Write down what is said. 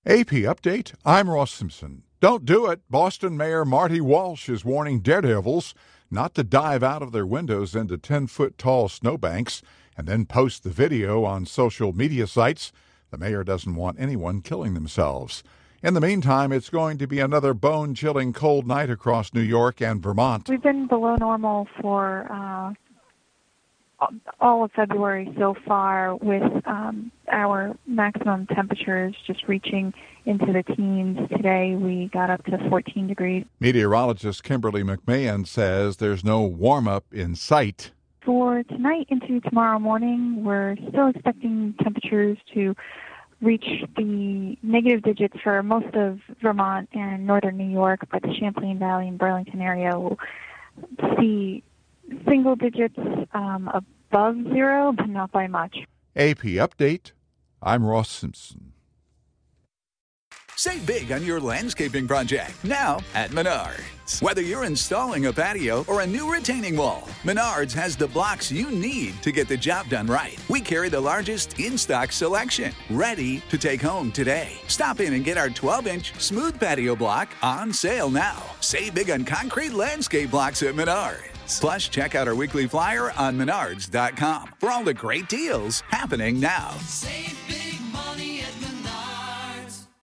AP Update, I'm Ross Simpson. Don't do it. Boston Mayor Marty Walsh is warning daredevils not to dive out of their windows into 10-foot-tall snowbanks and then post the video on social media sites. The mayor doesn't want anyone killing themselves. In the meantime, it's going to be another bone-chilling cold night across New York and Vermont. We've been below normal for all of February so far, with our maximum temperatures just reaching into the teens. Today we got up to 14 degrees. Meteorologist Kimberly McMahon says there's no warm-up in sight. For tonight into tomorrow morning, we're still expecting temperatures to reach the negative digits for most of Vermont and northern New York, but the Champlain Valley and Burlington area will see single digits above zero, but not by much. AP Update, I'm Ross Simpson. Save big on your landscaping project now at Menards. Whether you're installing a patio or a new retaining wall, Menards has the blocks you need to get the job done right. We carry the largest in-stock selection, ready to take home today. Stop in and get our 12-inch smooth patio block on sale now. Save big on concrete landscape blocks at Menards. Plus, check out our weekly flyer on Menards.com for all the great deals happening now. Save